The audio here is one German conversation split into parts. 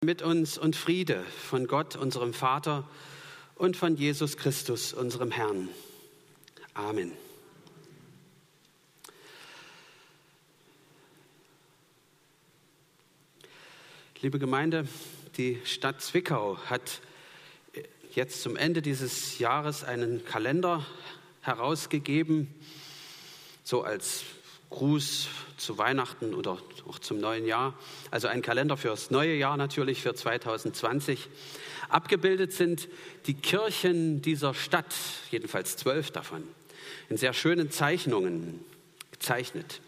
Mit uns und Friede von Gott, unserem Vater, und von Jesus Christus, unserem Herrn. Amen. Liebe Gemeinde, die Stadt Zwickau hat jetzt zum Ende dieses Jahres einen Kalender herausgegeben, so als Gruß zu Weihnachten oder auch zum neuen Jahr. Also ein Kalender fürs neue Jahr natürlich, für 2020. Abgebildet sind die Kirchen dieser Stadt, jedenfalls 12 davon, in sehr schönen Zeichnungen gezeichnet.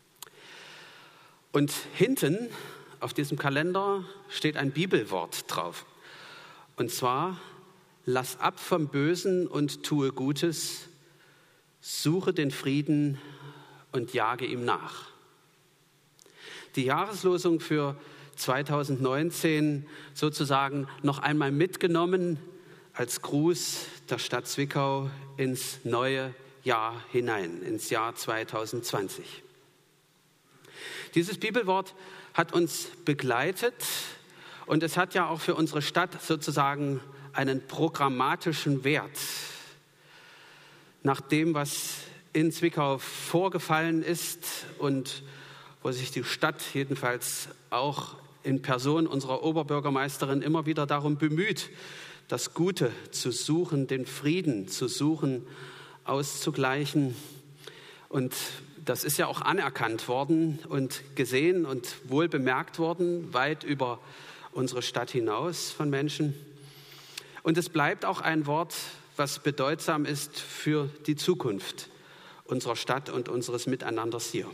Und hinten auf diesem Kalender steht ein Bibelwort drauf. Und zwar: Lass ab vom Bösen und tue Gutes, suche den Frieden und jage ihm nach. Die Jahreslosung für 2019 sozusagen noch einmal mitgenommen als Gruß der Stadt Zwickau ins neue Jahr hinein, ins Jahr 2020. Dieses Bibelwort hat uns begleitet und es hat ja auch für unsere Stadt sozusagen einen programmatischen Wert. Nach dem, was in Zwickau vorgefallen ist und wo sich die Stadt jedenfalls auch in Person unserer Oberbürgermeisterin immer wieder darum bemüht, das Gute zu suchen, den Frieden zu suchen, auszugleichen. Und das ist ja auch anerkannt worden und gesehen und wohl bemerkt worden, weit über unsere Stadt hinaus von Menschen. Und es bleibt auch ein Wort, was bedeutsam ist für die Zukunft unserer Stadt und unseres Miteinanders hier.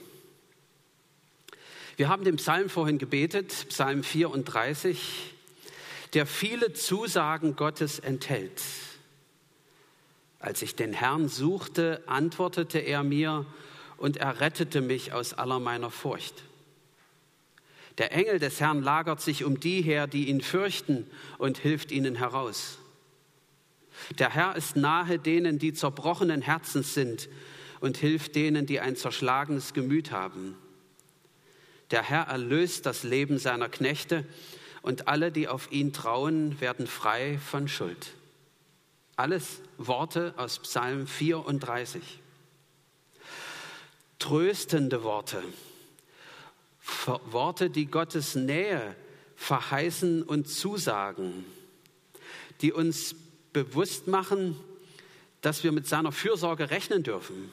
Wir haben den Psalm vorhin gebetet, Psalm 34, der viele Zusagen Gottes enthält. Als ich den Herrn suchte, antwortete er mir und er rettete mich aus aller meiner Furcht. Der Engel des Herrn lagert sich um die her, die ihn fürchten, und hilft ihnen heraus. Der Herr ist nahe denen, die zerbrochenen Herzens sind, und hilft denen, die ein zerschlagenes Gemüt haben. Der Herr erlöst das Leben seiner Knechte, und alle, die auf ihn trauen, werden frei von Schuld. Alles Worte aus Psalm 34. Tröstende Worte. Worte, die Gottes Nähe verheißen und zusagen, die uns bewusst machen, dass wir mit seiner Fürsorge rechnen dürfen.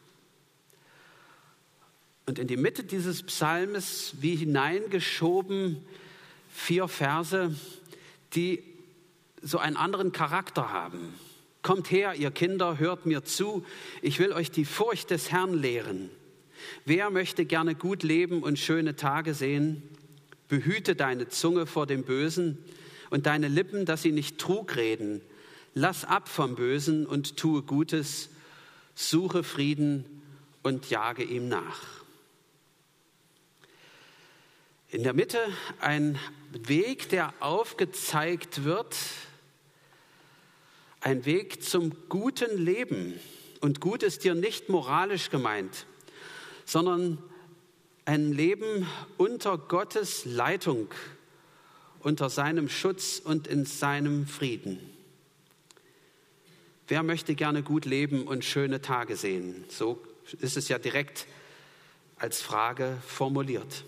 Und in die Mitte dieses Psalmes, wie hineingeschoben, 4 Verse, die so einen anderen Charakter haben. Kommt her, ihr Kinder, hört mir zu, ich will euch die Furcht des Herrn lehren. Wer möchte gerne gut leben und schöne Tage sehen? Behüte deine Zunge vor dem Bösen und deine Lippen, dass sie nicht Trug reden. Lass ab vom Bösen und tue Gutes, suche Frieden und jage ihm nach. In der Mitte ein Weg, der aufgezeigt wird, ein Weg zum guten Leben. Und gut ist hier nicht moralisch gemeint, sondern ein Leben unter Gottes Leitung, unter seinem Schutz und in seinem Frieden. Wer möchte gerne gut leben und schöne Tage sehen? So ist es ja direkt als Frage formuliert.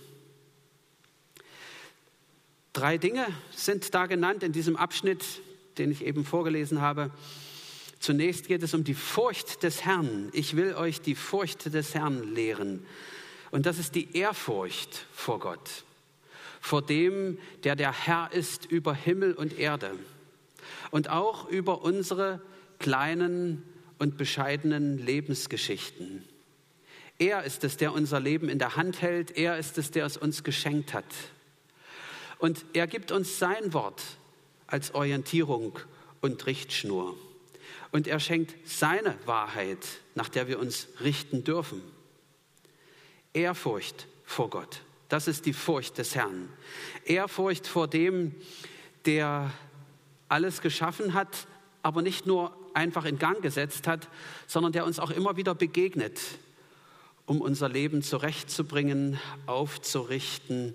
3 Dinge sind da genannt in diesem Abschnitt, den ich eben vorgelesen habe. Zunächst geht es um die Furcht des Herrn. Ich will euch die Furcht des Herrn lehren. Und das ist die Ehrfurcht vor Gott, vor dem, der der Herr ist über Himmel und Erde und auch über unsere kleinen und bescheidenen Lebensgeschichten. Er ist es, der unser Leben in der Hand hält. Er ist es, der es uns geschenkt hat. Und er gibt uns sein Wort als Orientierung und Richtschnur. Und er schenkt seine Wahrheit, nach der wir uns richten dürfen. Ehrfurcht vor Gott, das ist die Furcht des Herrn. Ehrfurcht vor dem, der alles geschaffen hat, aber nicht nur einfach in Gang gesetzt hat, sondern der uns auch immer wieder begegnet, um unser Leben zurechtzubringen, aufzurichten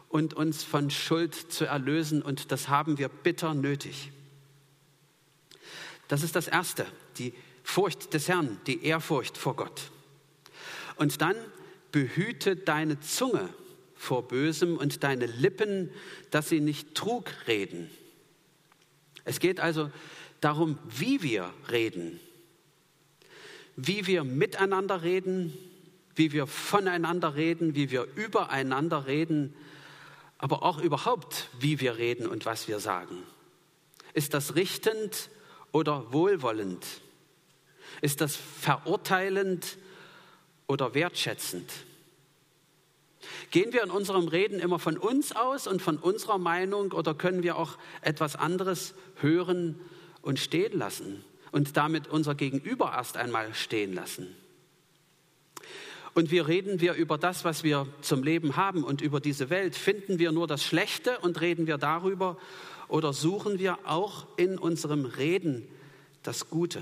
und uns von Schuld zu erlösen. Und das haben wir bitter nötig. Das ist das Erste, die Furcht des Herrn, die Ehrfurcht vor Gott. Und dann behüte deine Zunge vor Bösem und deine Lippen, dass sie nicht Trug reden. Es geht also darum, wie wir reden, wie wir miteinander reden, wie wir voneinander reden, wie wir übereinander reden, aber auch überhaupt, wie wir reden und was wir sagen. Ist das richtend oder wohlwollend? Ist das verurteilend oder wertschätzend? Gehen wir in unserem Reden immer von uns aus und von unserer Meinung oder können wir auch etwas anderes hören und stehen lassen und damit unser Gegenüber erst einmal stehen lassen? Und wie reden wir über das, was wir zum Leben haben und über diese Welt? Finden wir nur das Schlechte und reden wir darüber oder suchen wir auch in unserem Reden das Gute?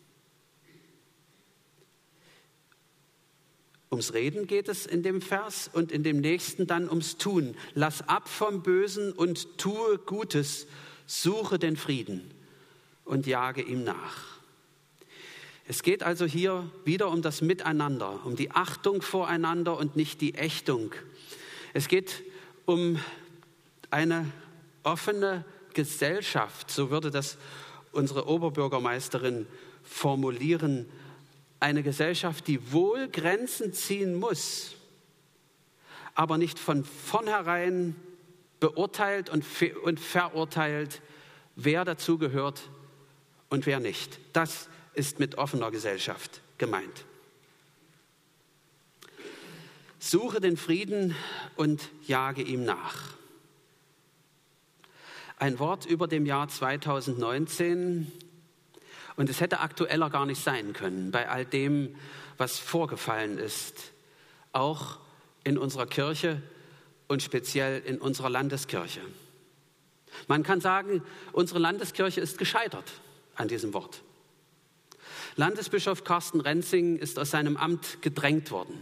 Ums Reden geht es in dem Vers und in dem nächsten dann ums Tun. Lass ab vom Bösen und tue Gutes, suche den Frieden und jage ihm nach. Es geht also hier wieder um das Miteinander, um die Achtung voreinander und nicht die Ächtung. Es geht um eine offene Gesellschaft, so würde das unsere Oberbürgermeisterin formulieren. Eine Gesellschaft, die wohl Grenzen ziehen muss, aber nicht von vornherein beurteilt und verurteilt, wer dazugehört und wer nicht. Das ist mit offener Gesellschaft gemeint. Suche den Frieden und jage ihm nach. Ein Wort über dem Jahr 2019. Und es hätte aktueller gar nicht sein können bei all dem, was vorgefallen ist, auch in unserer Kirche und speziell in unserer Landeskirche. Man kann sagen, unsere Landeskirche ist gescheitert an diesem Wort. Landesbischof Carsten Renzing ist aus seinem Amt gedrängt worden.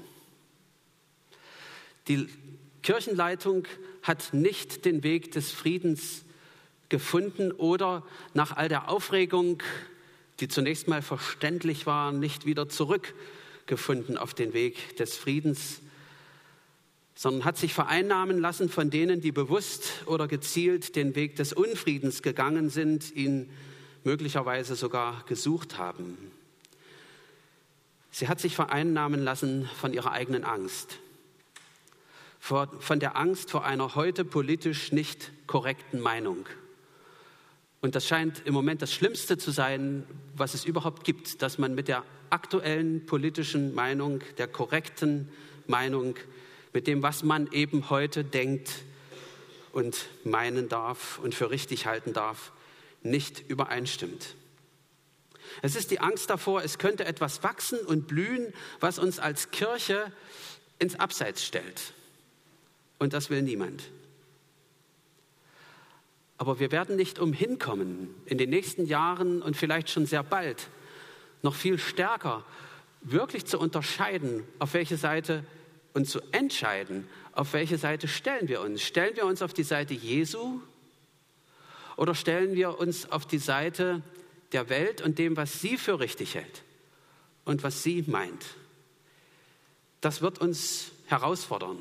Die Kirchenleitung hat nicht den Weg des Friedens gefunden oder nach all der Aufregung, die zunächst mal verständlich war, nicht wieder zurückgefunden auf den Weg des Friedens, sondern hat sich vereinnahmen lassen von denen, die bewusst oder gezielt den Weg des Unfriedens gegangen sind, ihn möglicherweise sogar gesucht haben. Sie hat sich vereinnahmen lassen von ihrer eigenen Angst, von der Angst vor einer heute politisch nicht korrekten Meinung. Und das scheint im Moment das Schlimmste zu sein, was es überhaupt gibt, dass man mit der aktuellen politischen Meinung, der korrekten Meinung, mit dem, was man eben heute denkt und meinen darf und für richtig halten darf, nicht übereinstimmt. Es ist die Angst davor, es könnte etwas wachsen und blühen, was uns als Kirche ins Abseits stellt. Und das will niemand. Aber wir werden nicht umhin kommen, in den nächsten Jahren und vielleicht schon sehr bald noch viel stärker wirklich zu unterscheiden, auf welche Seite und zu entscheiden, auf welche Seite stellen wir uns. Stellen wir uns auf die Seite Jesu oder stellen wir uns auf die Seite der Welt und dem, was sie für richtig hält und was sie meint? Das wird uns herausfordern.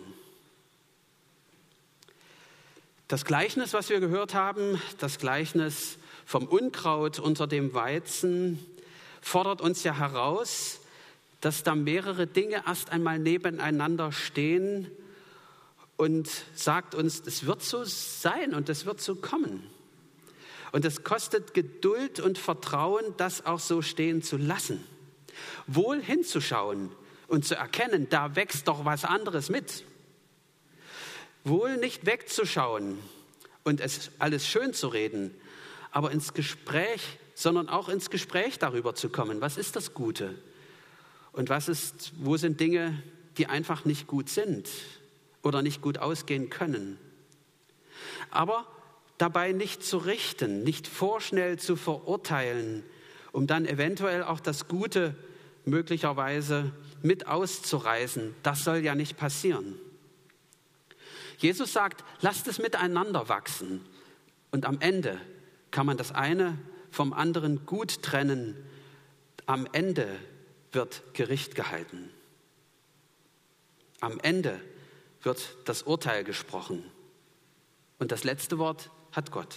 Das Gleichnis, was wir gehört haben, das Gleichnis vom Unkraut unter dem Weizen, fordert uns ja heraus, dass da mehrere Dinge erst einmal nebeneinander stehen und sagt uns, es wird so sein und es wird so kommen. Und es kostet Geduld und Vertrauen, das auch so stehen zu lassen. Wohl hinzuschauen und zu erkennen, da wächst doch was anderes mit. Wohl nicht wegzuschauen und es alles schön zu reden, aber ins Gespräch, sondern auch ins Gespräch darüber zu kommen. Was ist das Gute? Und wo sind Dinge, die einfach nicht gut sind oder nicht gut ausgehen können? Aber dabei nicht zu richten, nicht vorschnell zu verurteilen, um dann eventuell auch das Gute möglicherweise mit auszureißen. Das soll ja nicht passieren. Jesus sagt, lasst es miteinander wachsen. Und am Ende kann man das eine vom anderen gut trennen. Am Ende wird Gericht gehalten. Am Ende wird das Urteil gesprochen. Und das letzte Wort hat Gott.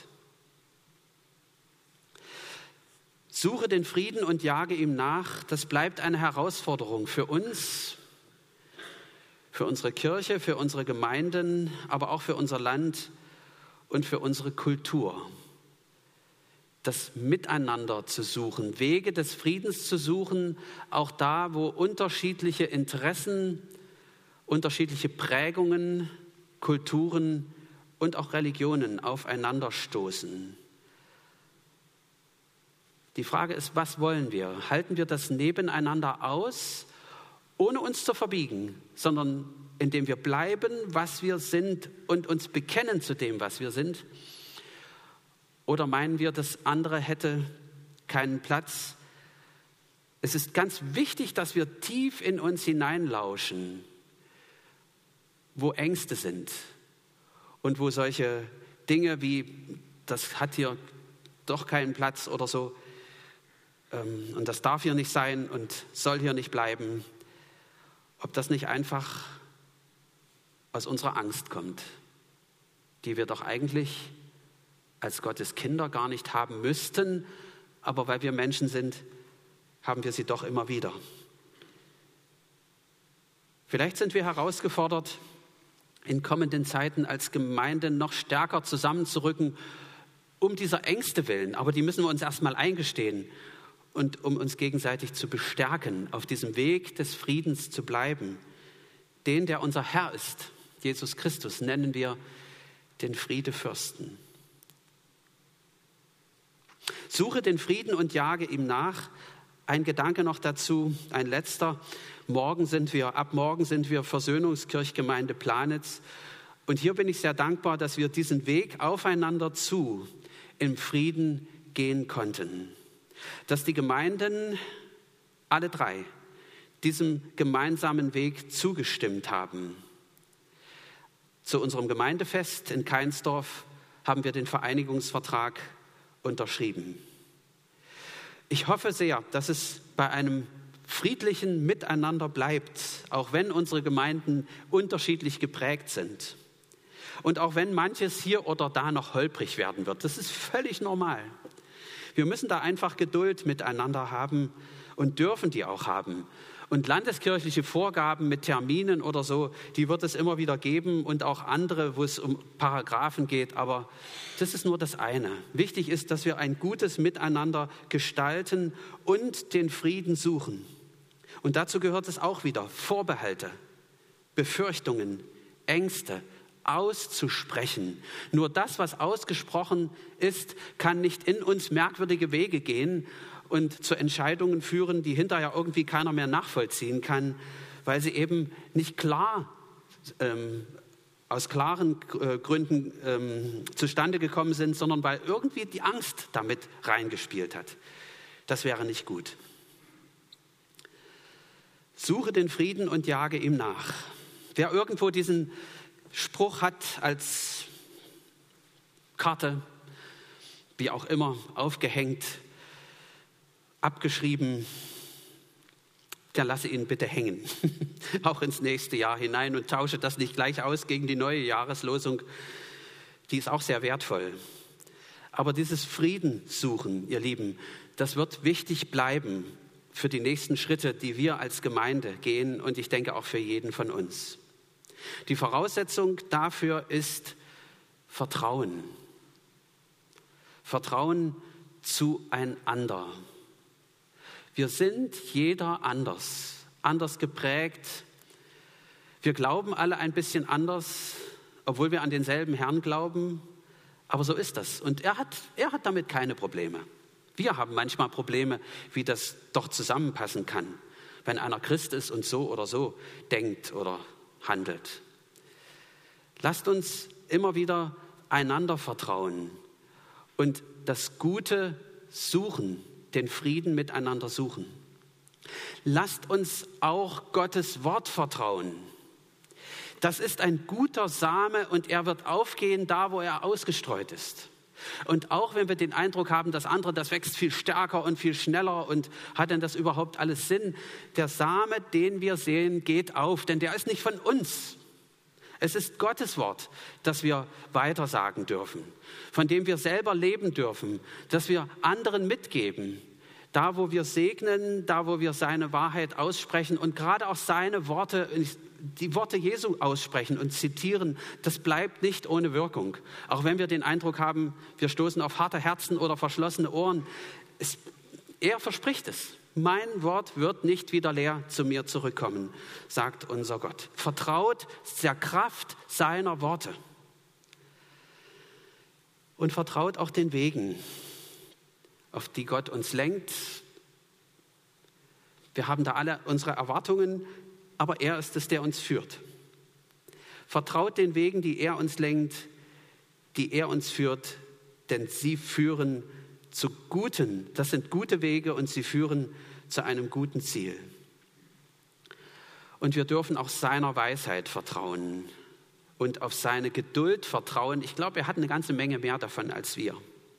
Suche den Frieden und jage ihm nach. Das bleibt eine Herausforderung für uns, für unsere Kirche, für unsere Gemeinden, aber auch für unser Land und für unsere Kultur. Das Miteinander zu suchen, Wege des Friedens zu suchen, auch da, wo unterschiedliche Interessen, unterschiedliche Prägungen, Kulturen und auch Religionen aufeinanderstoßen. Die Frage ist, was wollen wir? Halten wir das nebeneinander aus, ohne uns zu verbiegen, sondern indem wir bleiben, was wir sind und uns bekennen zu dem, was wir sind? Oder meinen wir, das andere hätte keinen Platz? Es ist ganz wichtig, dass wir tief in uns hineinlauschen, wo Ängste sind und wo solche Dinge wie, das hat hier doch keinen Platz oder so und das darf hier nicht sein und soll hier nicht bleiben, ob das nicht einfach aus unserer Angst kommt, die wir doch eigentlich als Gottes Kinder gar nicht haben müssten, aber weil wir Menschen sind, haben wir sie doch immer wieder. Vielleicht sind wir herausgefordert, in kommenden Zeiten als Gemeinde noch stärker zusammenzurücken, um dieser Ängste willen. Aber die müssen wir uns erstmal eingestehen und um uns gegenseitig zu bestärken, auf diesem Weg des Friedens zu bleiben. Den, der unser Herr ist, Jesus Christus, nennen wir den Friedefürsten. Suche den Frieden und jage ihm nach. Ein Gedanke noch dazu, ein letzter. Ab morgen sind wir Versöhnungskirchgemeinde Planitz. Und hier bin ich sehr dankbar, dass wir diesen Weg aufeinander zu im Frieden gehen konnten. Dass die Gemeinden, alle drei, diesem gemeinsamen Weg zugestimmt haben. Zu unserem Gemeindefest in Keinsdorf haben wir den Vereinigungsvertrag unterschrieben. Ich hoffe sehr, dass es bei einem friedlichen Miteinander bleibt, auch wenn unsere Gemeinden unterschiedlich geprägt sind. Und auch wenn manches hier oder da noch holprig werden wird. Das ist völlig normal. Wir müssen da einfach Geduld miteinander haben und dürfen die auch haben. Und landeskirchliche Vorgaben mit Terminen oder so, die wird es immer wieder geben und auch andere, wo es um Paragraphen geht. Aber das ist nur das eine. Wichtig ist, dass wir ein gutes Miteinander gestalten und den Frieden suchen. Und dazu gehört es auch wieder, Vorbehalte, Befürchtungen, Ängste auszusprechen. Nur das, was ausgesprochen ist, kann nicht in uns merkwürdige Wege gehen und zu Entscheidungen führen, die hinterher irgendwie keiner mehr nachvollziehen kann, weil sie eben nicht klar, aus klaren Gründen zustande gekommen sind, sondern weil irgendwie die Angst damit reingespielt hat. Das wäre nicht gut. Suche den Frieden und jage ihm nach. Wer irgendwo diesen Spruch hat als Karte, wie auch immer, aufgehängt, abgeschrieben, dann lasse ihn bitte hängen, auch ins nächste Jahr hinein und tausche das nicht gleich aus gegen die neue Jahreslosung, die ist auch sehr wertvoll. Aber dieses Frieden suchen, ihr Lieben, das wird wichtig bleiben für die nächsten Schritte, die wir als Gemeinde gehen und ich denke auch für jeden von uns. Die Voraussetzung dafür ist Vertrauen. Vertrauen zueinander. Wir sind jeder anders geprägt. Wir glauben alle ein bisschen anders, obwohl wir an denselben Herrn glauben. Aber so ist das. Und er hat damit keine Probleme. Wir haben manchmal Probleme, wie das doch zusammenpassen kann, wenn einer Christ ist und so oder so denkt oder handelt. Lasst uns immer wieder einander vertrauen und das Gute suchen, den Frieden miteinander suchen. Lasst uns auch Gottes Wort vertrauen. Das ist ein guter Same und er wird aufgehen, da wo er ausgestreut ist. Und auch wenn wir den Eindruck haben, das andere, das wächst viel stärker und viel schneller und hat denn das überhaupt alles Sinn? Der Same, den wir sehen, geht auf, denn der ist nicht von uns. Es ist Gottes Wort, das wir weitersagen dürfen, von dem wir selber leben dürfen, das wir anderen mitgeben. Da, wo wir segnen, da, wo wir seine Wahrheit aussprechen und gerade auch seine Worte, die Worte Jesu aussprechen und zitieren, das bleibt nicht ohne Wirkung. Auch wenn wir den Eindruck haben, wir stoßen auf harte Herzen oder verschlossene Ohren. Er verspricht es. Mein Wort wird nicht wieder leer zu mir zurückkommen, sagt unser Gott. Vertraut der Kraft seiner Worte. Und vertraut auch den Wegen, auf die Gott uns lenkt. Wir haben da alle unsere Erwartungen, aber er ist es, der uns führt. Vertraut den Wegen, die er uns lenkt, die er uns führt, denn sie führen zu guten, das sind gute Wege und sie führen zu einem guten Ziel. Und wir dürfen auch seiner Weisheit vertrauen und auf seine Geduld vertrauen. Ich glaube, er hat eine ganze Menge mehr davon als wir.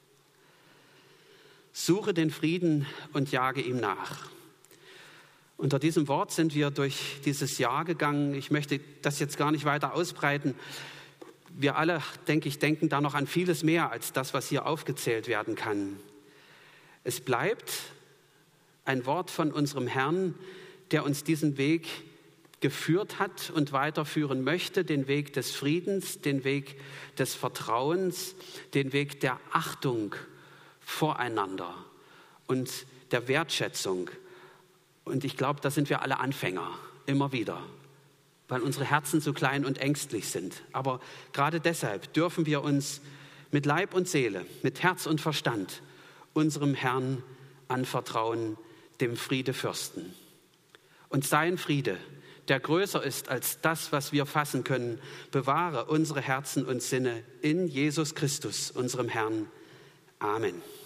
Suche den Frieden und jage ihm nach. Unter diesem Wort sind wir durch dieses Jahr gegangen. Ich möchte das jetzt gar nicht weiter ausbreiten. Wir alle, denke ich, denken da noch an vieles mehr als das, was hier aufgezählt werden kann. Es bleibt ein Wort von unserem Herrn, der uns diesen Weg geführt hat und weiterführen möchte, den Weg des Friedens, den Weg des Vertrauens, den Weg der Achtung voreinander und der Wertschätzung. Und ich glaube, da sind wir alle Anfänger, immer wieder, weil unsere Herzen so klein und ängstlich sind. Aber gerade deshalb dürfen wir uns mit Leib und Seele, mit Herz und Verstand unserem Herrn anvertrauen, dem Friedefürsten. Und sein Friede, der größer ist als das, was wir fassen können, bewahre unsere Herzen und Sinne in Jesus Christus, unserem Herrn. Amen.